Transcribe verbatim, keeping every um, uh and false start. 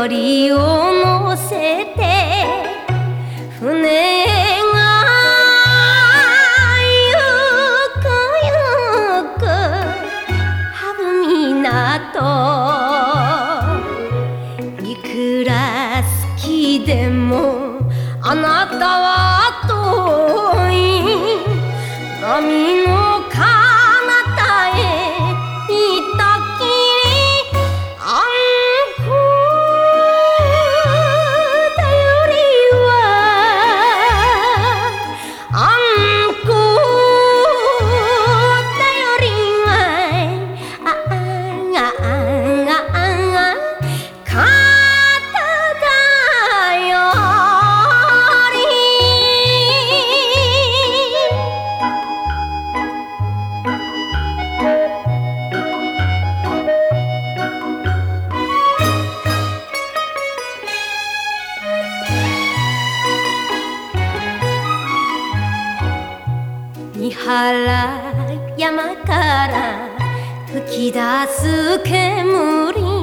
頼りを乗せて船がゆくゆく羽生港いくら好きでもあなたは遠い波の彼方へ行ったきりあんこ頼りはあんこ頼りはあああああ肩だよ三原山から吹き出す煙